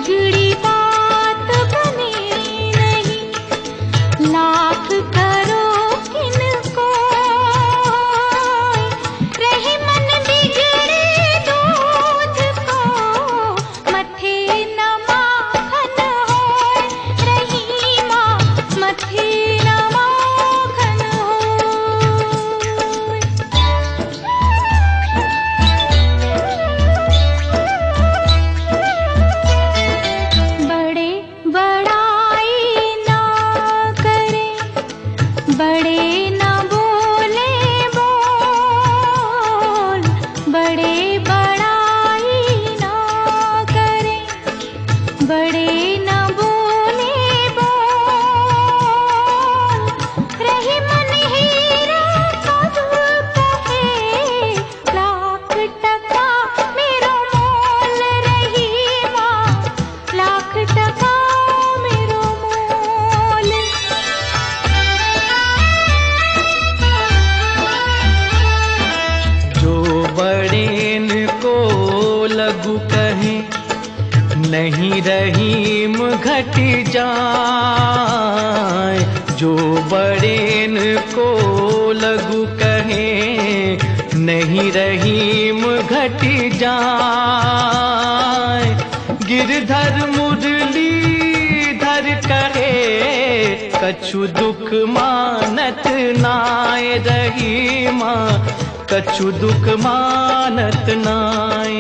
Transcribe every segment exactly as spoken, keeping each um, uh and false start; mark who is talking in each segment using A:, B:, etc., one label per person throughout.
A: बिगड़ी बात बने नहीं, लाख करो किनको रहे मन बिगड़े दूध को, मथे न माखन होए रहीमा, मथे न माखन होए। बड़े बड़ाई ना करें, बड़े न बोले बोल, बड़े बड़ाई ना करें, बड़े न बोले बोल, रही मन हीरा कब कहे, लाख टका मेरो मोल रहीमा, लाख टका मेरो मोल।
B: जो बड़ेन को लघु कहे, नहीं रहीम घट जाए। जो बड़ेन को लघु कहे, नहीं रहीम घट जाए। गिरधर मुरलीधर कहे, कछु दुख मानत नाय रहीमा, कछु दुख मानत नाय।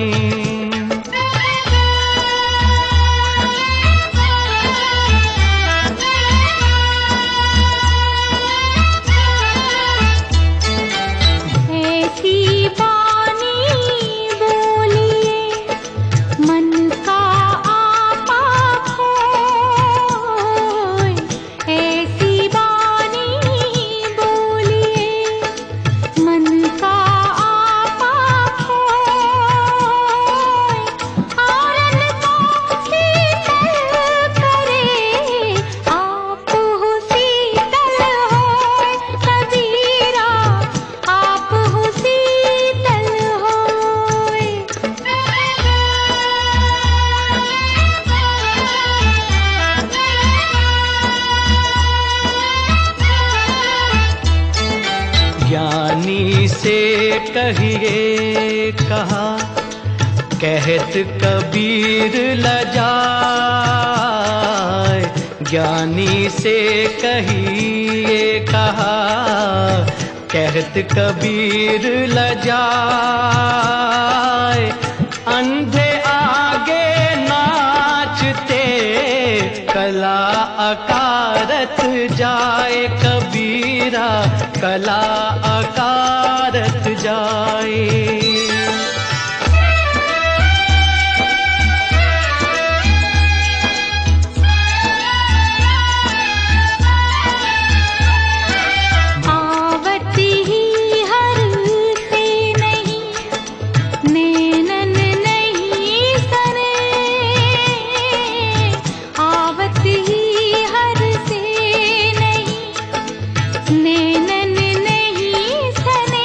A: ऐसी बानी बोलिए मन का आपा खोए, ऐसी बानी बोलिए मन का आपा खोए, औरन को शीतल करे, आप हो शीतल होए कबीरा, आप हो शीतल होए।
B: ज्ञानी से कहिए कहा, कहत कबीर लजाए। ज्ञानी से कहिए कहा, कहत कबीर लजाए। अंधे आगे नाचते, कला अकारत जाए कबीरा, कला अकारत जाए।
A: आवत ही हर से नहीं, नैनन नहीं सने, आवत ही हर से नहीं, नैनन नहीं सने।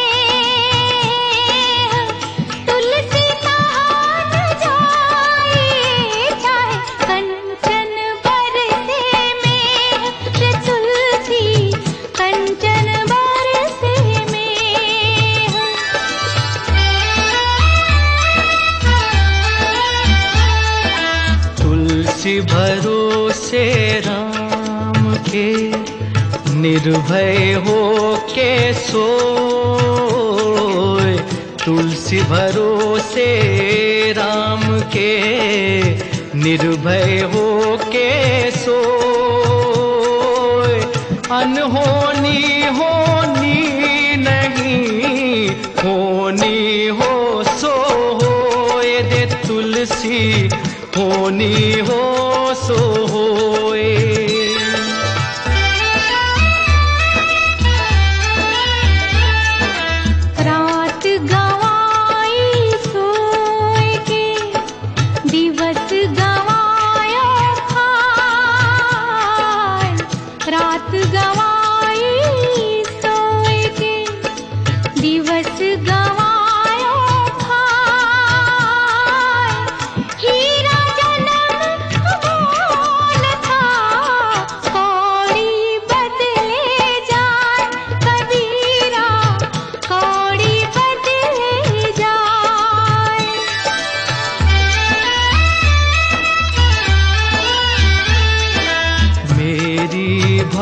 A: तुलसी नहान जाए, चाहे कंचन बरसे में, रे तुलसी कंचन बरसे में।
B: तुलसी भरोसे राम के, निर्भय हो के सोए। तुलसी भरोसे राम के, निर्भय हो के सोए। अनहोनी होनी नहीं, होनी हो सो होए दे तुलसी, होनी हो सो होए।
A: रात गवाई सोए के, दिवस गवाया खाए। रात गवाई सोए के, दिवस गवाया खाए। हीरा जन्म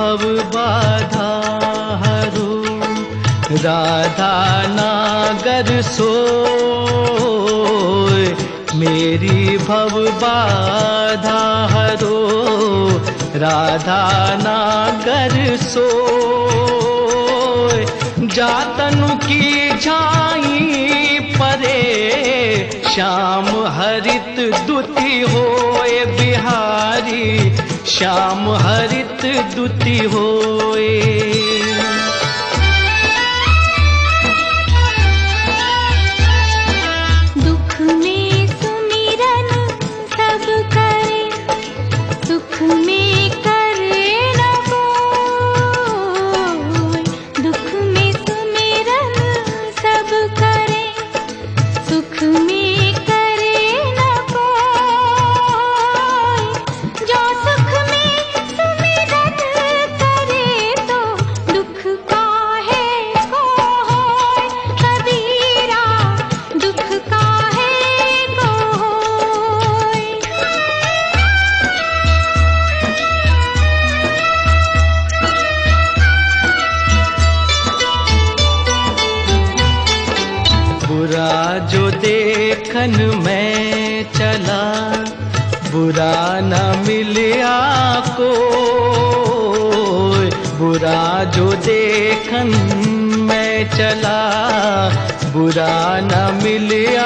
B: भव बाधा हरो, राधा नागर सोय, मेरी भव बाधा हरो, राधा नागर सोय। जातनु की झाई परे, श्याम हरित दुति होए बिहारी, श्याम हरित दुति होए।
A: दुख में सुमिरन सब करे, सुख में करे न कोई। दुख में सुमिरन सब करे, सुख में करे न कोई। जो सुख में सुमिरन करे, तो दुख काहे को होय। कबीरा दुख काहे को होय।
B: बुरा जो देखन मैं चला, बुरा न मिलिया कोई। बुरा जो देखन मैं चला, बुरा न मिलिया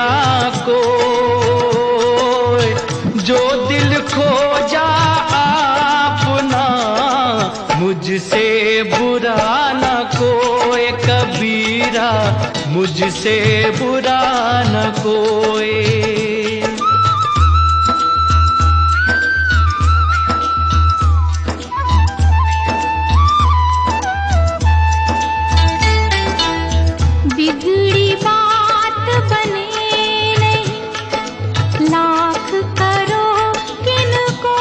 B: कोई। जो दिल खोजा आपना, मुझसे बुरा न कोई। कबीरा मुझसे बुरा न कोई।
A: बिगड़ी बात बने नहीं, लाख करो किनको।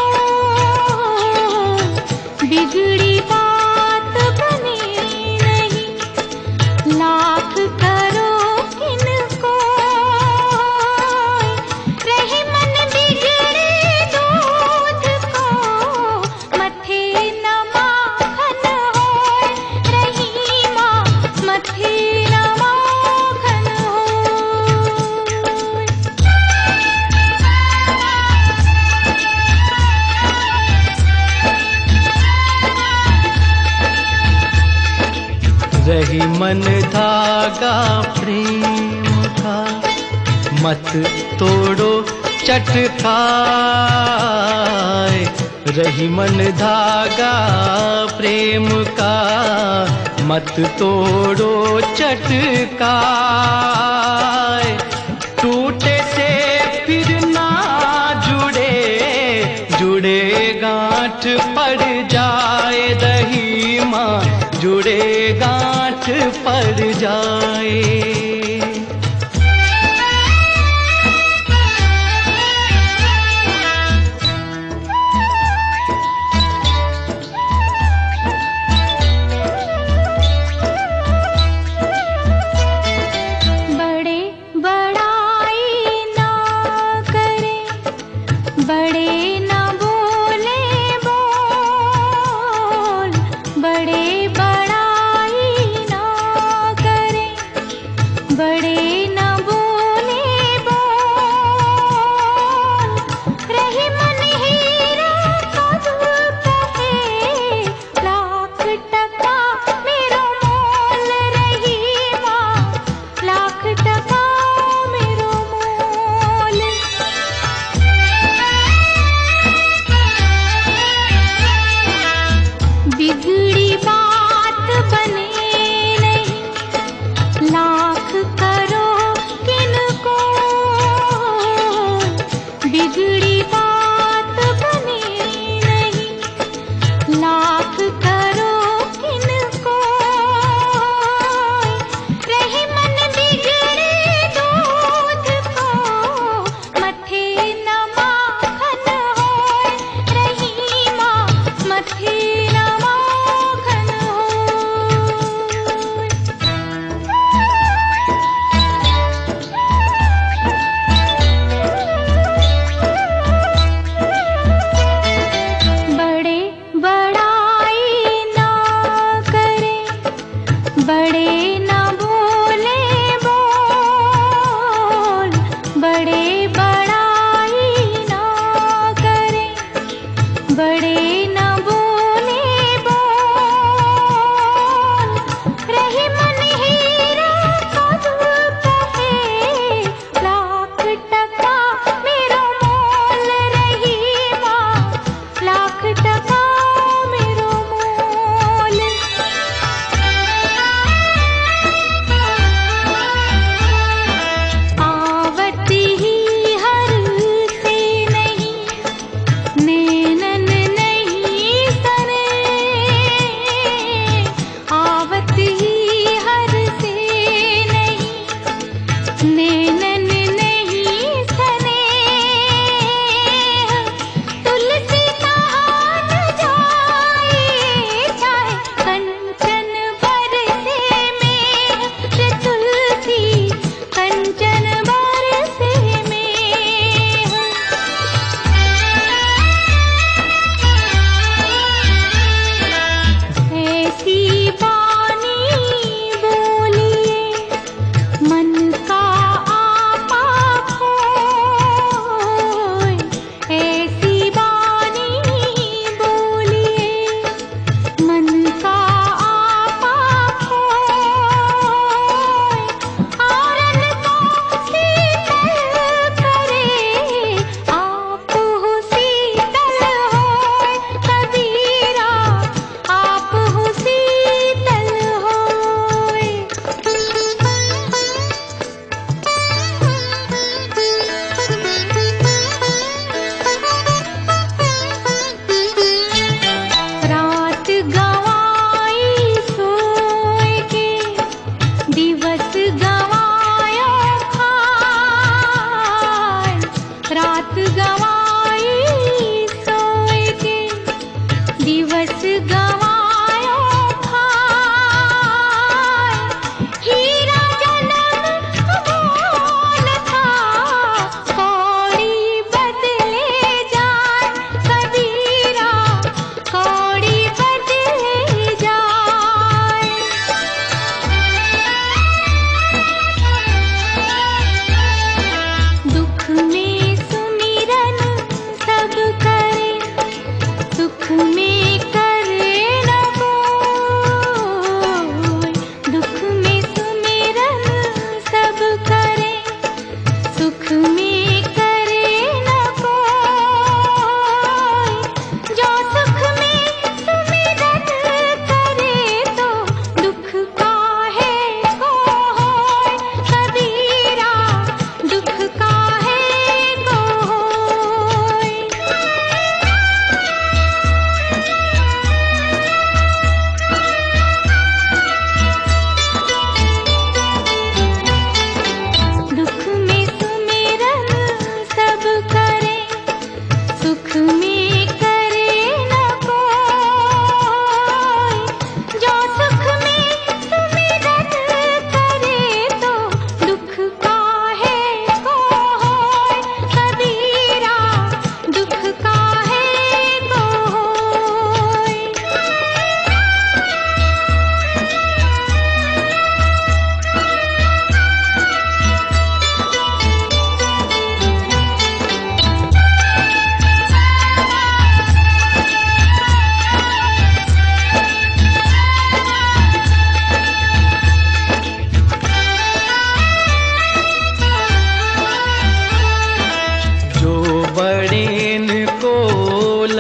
A: बिगड़ी बात बने नहीं, लाख करो किनको। रहे मन बिगड़े दूध को, मथे न माखन होय। रही माँ मथे न माखन होय।
B: रही मन धागा प्रेम का, मत तोड़ो चटकाए। रही मन धागा प्रेम का, मत तोड़ो चटकाए। टूटे से फिर ना जुड़े, जुड़े गांठ पड़ जाए। रही माँ जुड़े गांठ पड़ जाए।
A: बड़े बड़ाई ना करे, बड़े ना बोले बोल। बड़े बड़ाई ना करे,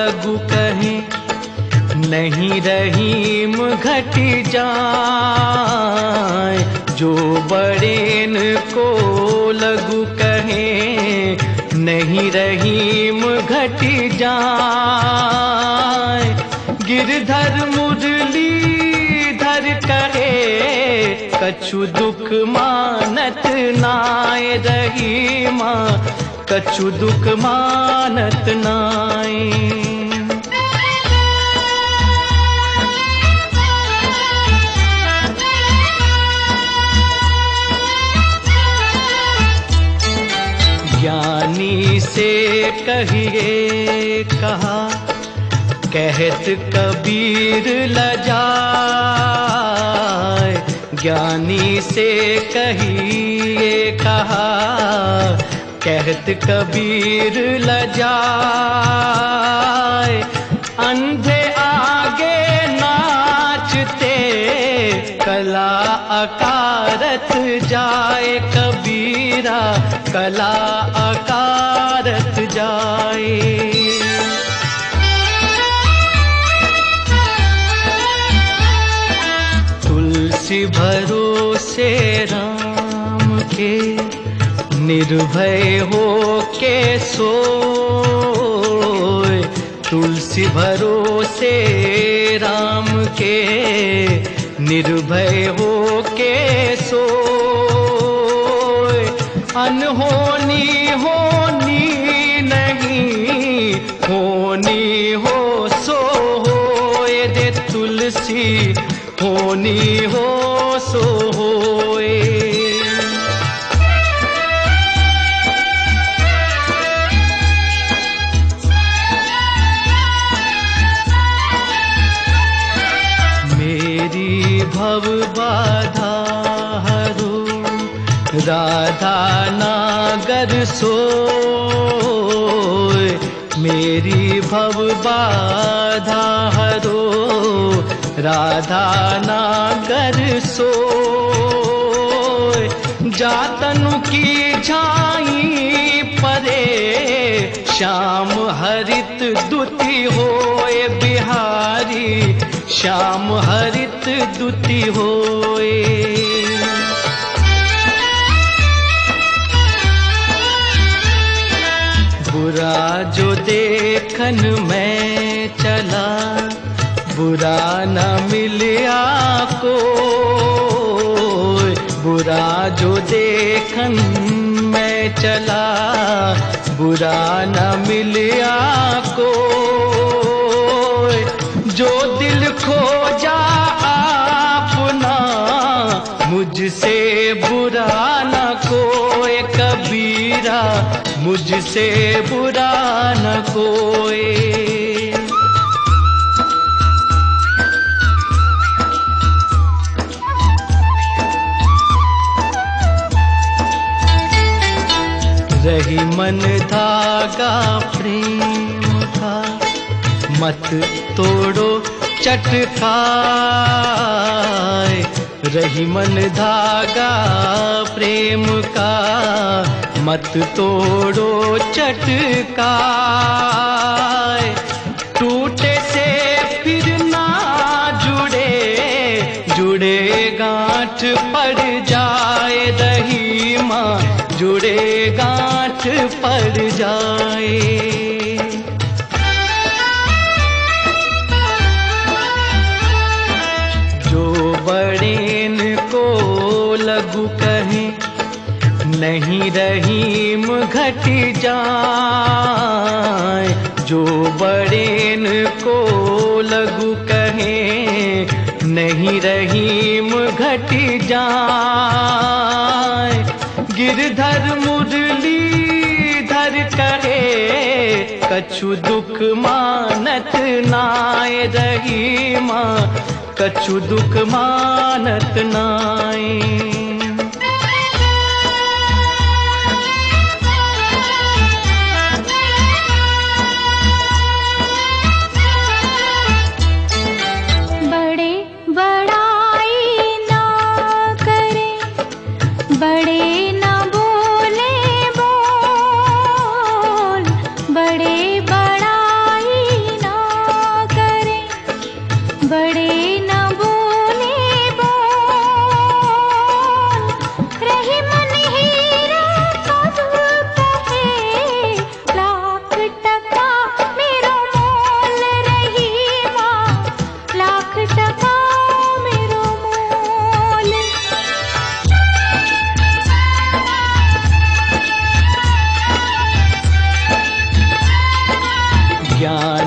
B: लघु कहें, नहीं रहीम घट जाए। जो बड़ेन को लघु कहें, नहीं रहीम घट जाए। गिरधर मुरलीधर कहे, कछु दुख मानत नाय रहीमा, कछु दुख मानत नाय। ज्ञानी से कहिए कहा, कहत कबीर लजाए। ज्ञानी से कहिए कहा, कहत कबीर लजाए। अंधे आगे नाचते, कला अकारत जाए। कबीरा कला अकारत जाए। तुलसी भरोसे राम के, निर्भय हो के सोए। तुलसी भरोसे राम के, निर्भय हो के सोए। अनहोनी होनी नहीं, होनी हो सो होए दे तुलसी, होनी हो सो होए। मेरी भव बाधा हरो, राधा नागर सोए। मेरी भव बाधा हरो, राधा नागर सोए। जातनु की झाई परे, श्याम हरित दुति होए। बिहारी श्याम हरित दुति होए। बुरा जो देखन मैं चला, बुरा न मिलिया को। बुरा जो देखन मैं चला, बुरा न मिलिया को। जो दिल खोजा अपना, मुझसे बुरा न कोई। कबीरा मुझसे बुरा न कोई। रही मन धागा प्रेम का, मत तोड़ो चटकाए। रही मन धागा प्रेम का, मत तोड़ो चटकाए। टूटे से फिर ना जुड़े, जुड़े गांठ पड़ जाए। रहीमा जुड़े गांठ पड़ जाए। जो बड़ेन को लघु कहें, नहीं रहीम घट जाए। जो बड़ेन को लघु कहें, नहीं रहीम घट जाए। गिरधर मुरलीधर कहे, कछु दुख मानत नाय। रहीमा कछु दुख मानत नाय।
A: बड़े बड़ाई ना करे, बड़े ना बोले बोल। बड़े बड़ाई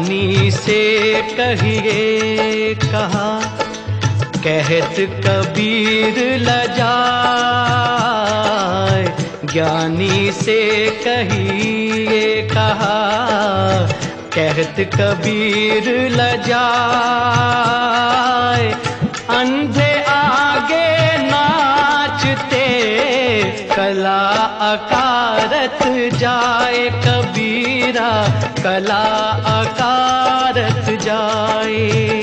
B: ज्ञानी से कहिए कहा, कहत कबीर लजाए। ज्ञानी से कहिए कहा, कहत कबीर लजाए। अंधे आगे नाचते कला अकारत जाए, कबीरा कला अकारत जाए।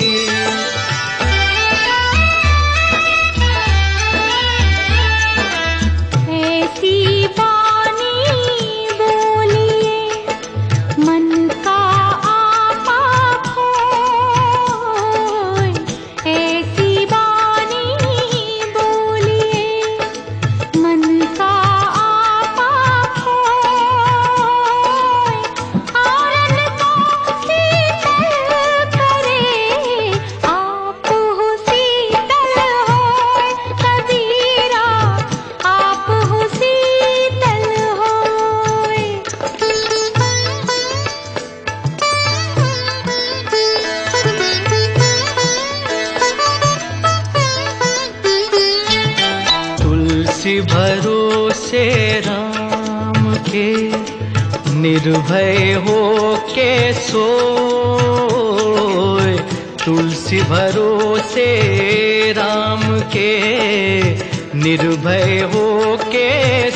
A: ऐसी वाणी बोलिए मन का आपा खोए, ऐसी वाणी बोलिए मन का आपा खोए। आरन को शीतल करे, आप हो शीतल होए, कबीरा आप हो शीतल होए।
B: तुलसी भरोसे राम के, निर्भय हो के सोए। तुलसी भरोसे राम के, निर्भय हो के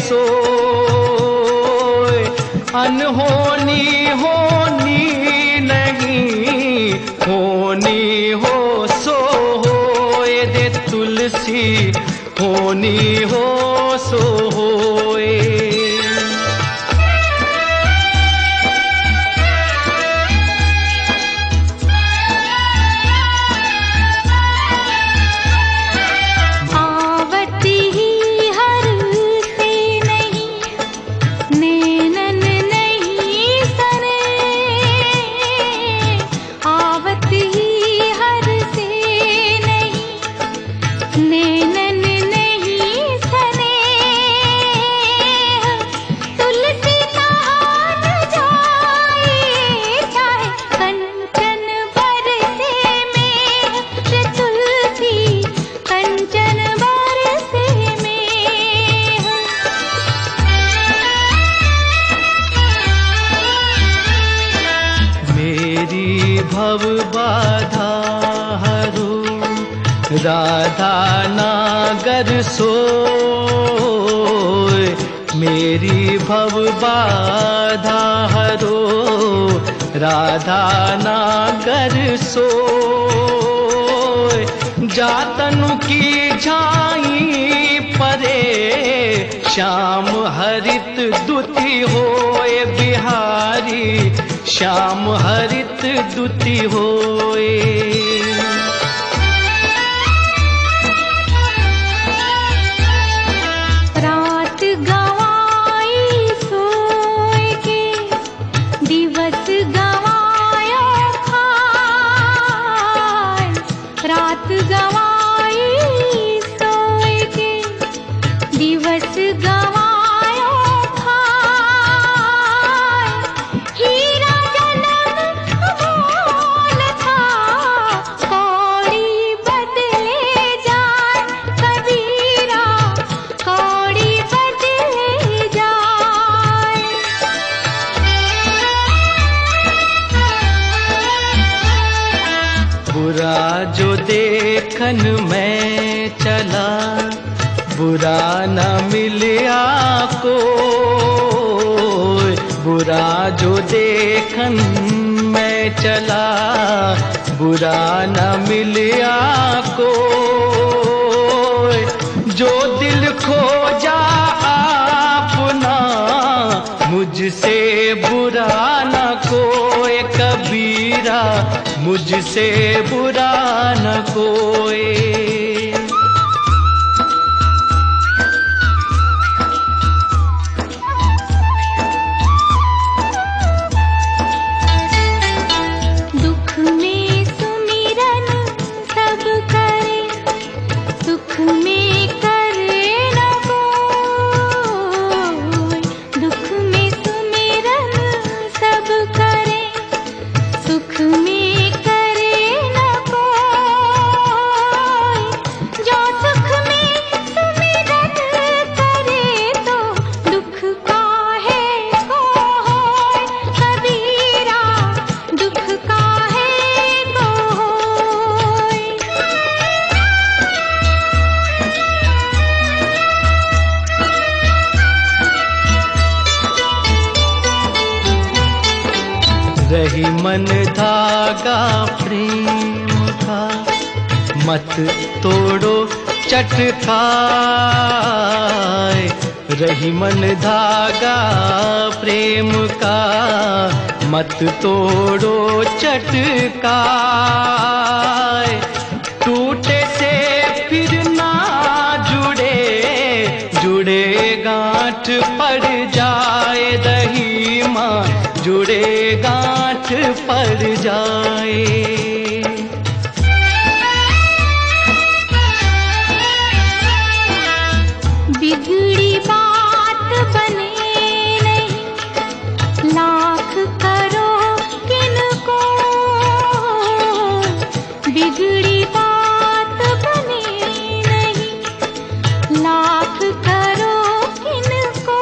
B: सोए। अनहोनी होनी नहीं, होनी हो सो होए दे तुलसी, होनी हो सो होए।
A: आवत ही हर से नहीं, नैनन नहीं सने। आवत ही हर से नहीं, नैनन नहीं सने। तुलसी कहान जाए, चाहे कंचन बरसे में, तुलसी कंचन बरसे में।
B: मेरी भव बाधा हरो, राधा नागर सोए। मेरी भव बाधा हरो, राधा नागर सोए। जातनु की झाई परे, श्याम हरित दुति होए बिहारी, श्याम हरित दुति होए।
A: रात गवाई सोए के, दिवस गवाया खाए। रात गवाई सोए के, दिवस गवाया खाए। हीरा जन्म मोल था, कौड़ी बदले जाए, कबीरा कौड़ी बदले जाए।
B: बुरा जो देखन मैं चला, बुरा न मिलिया को। बुरा जो देखन मैं चला, बुरा न मिलिया को। जो दिल खोजा आपना, मुझसे बुरा न कोई, कबीरा मुझसे बुरा न कोई।
A: दुख में सुमिरन सब करे, सुख में करे न कोई। दुख में सुमिरन सब करे, सुख
B: धागा प्रेम का, मत तोड़ो चटकाए। रही मन धागा प्रेम का, मत तोड़ो चटकाए। टूटे से फिर ना जुड़े, जुड़े गांठ पड़ जाए। रही माँ जुड़े गांठ पड़ जाए।
A: बिगड़ी बात बने नहीं, लाख करो किनको। बिगड़ी बात बने नहीं, लाख करो किनको।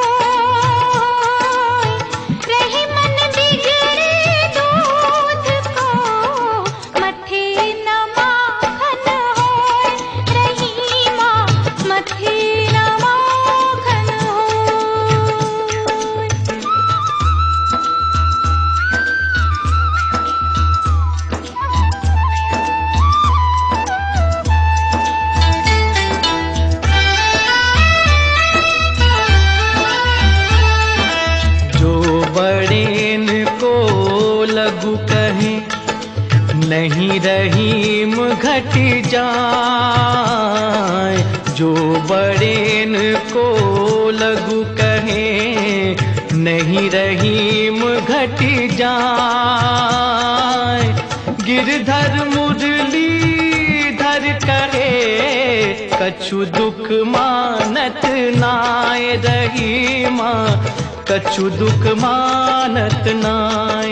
A: रही मन बिगड़े दूध को, मथे न माखन होए। रही माँ मथे न माखन होए।
B: जो बड़ेन को लघु कहे, नहीं रहीम घट जाए। जो बड़ेन को लघु कहे, नहीं रहीम घट जाए। गिरधर मुरलीधर कहे, कछु दुख मानत नाय। रही माँ कछु दुख मानत नाय।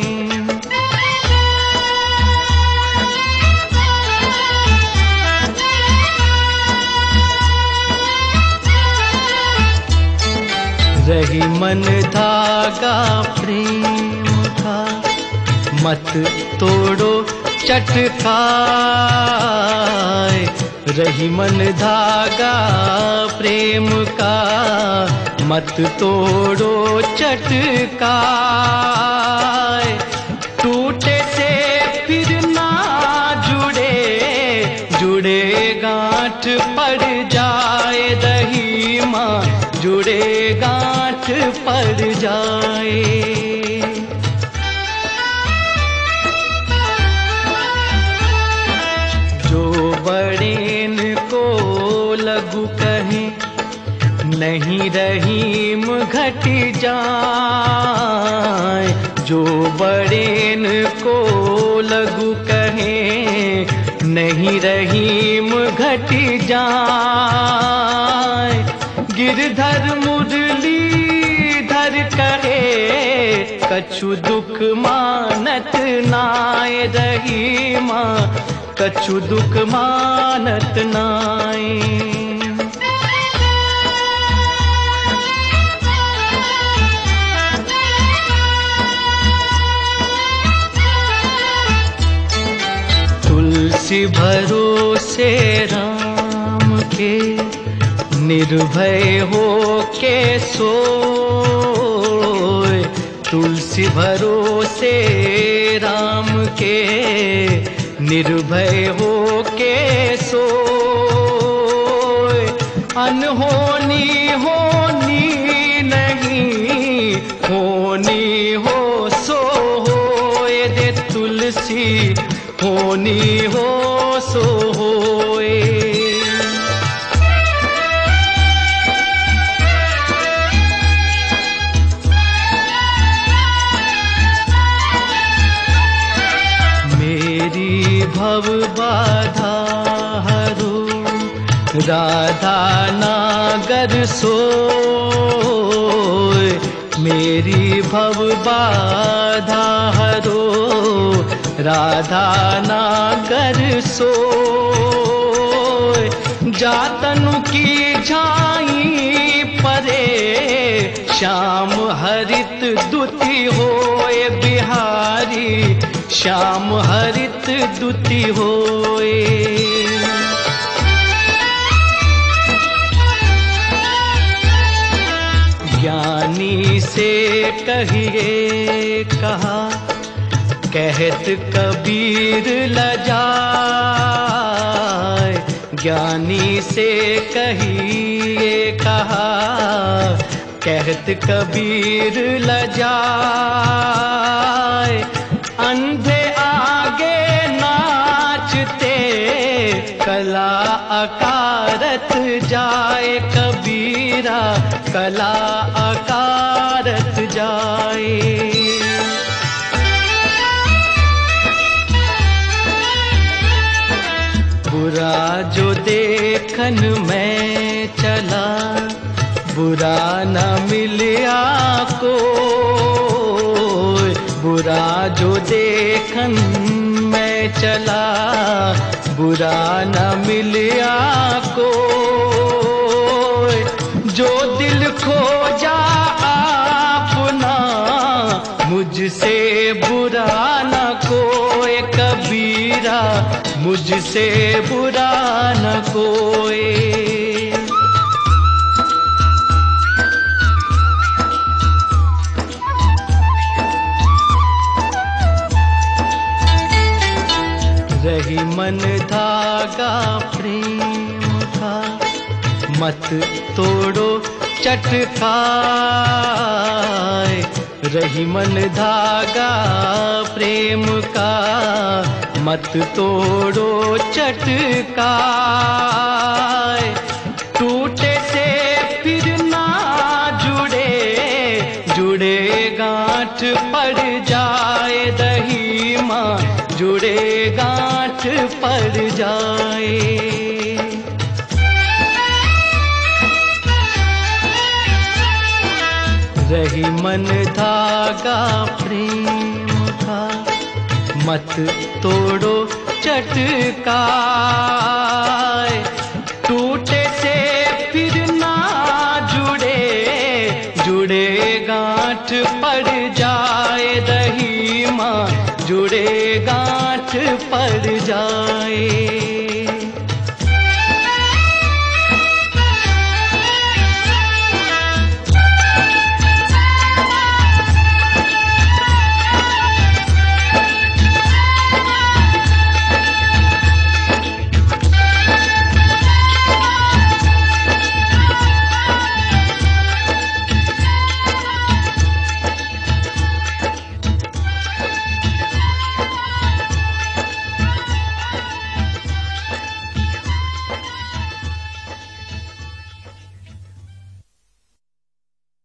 B: रही मन धागा प्रेम का, मत तोड़ो चटकाए। रही मन धागा प्रेम का, मत तोड़ो चटकाए। टूटे से फिर ना जुड़े, जुड़े गांठ पड़ जाए। रही माँ जुड़े गांठ पड़ जाए। जो बड़ेन को लघु कहे, नहीं रहीम घट जाए। जो बड़ेन को लघु कहे, नहीं रहीम घट जाए। गिरधर मुरलीधर कहे, कछु दुख मानत नाय। रही माँ कछु दुख मानत नाय। तुलसी भरोसे राम के, निर्भय हो के सोए। तुलसी भरोसे राम के, निर्भय हो के सोए। अनहोनी होनी नहीं, होनी हो सो होए। रे तुलसी होनी हो सो होए। मेरी भव बाधा हरो, राधा नागर सोए। मेरी भव बाधा हरो, राधा नागर सोए। जातनु की झाई परे, श्याम हरित दुति होए। बिहारी श्याम हरित दुति होए। ज्ञानी से कहिए कहा, कहत कबीर लजाए, ज्ञानी से कहिए कहा। कहत कबीर लजाए, अंधे आगे नाचते कला अकारत जाए। कबीरा कला अकारत जाए। बुरा जो देखन में चला, बुरा न मिलिया को। बुरा जो देखन में चला, बुरा न मिलिया को। जो दिल खोजा अपना, मुझसे बुरा न कोई। कबीरा मुझसे बुरा न कोई। रही मन धागा प्रेम का, मत तोड़ो चटकाए। रही मन धागा प्रेम का, मत तोड़ो चटकाए। टूटे से फिर ना जुड़े, जुड़े गांठ पड़ जाए। दही माँ जुड़े गांठ पड़ जाए। रही मन धागा प्रेम का, मत तोड़ो चटकाए। टूटे से फिर ना जुड़े, जुड़े गांठ पड़ जाए। दही माँ जुड़े गांठ पड़ जाए।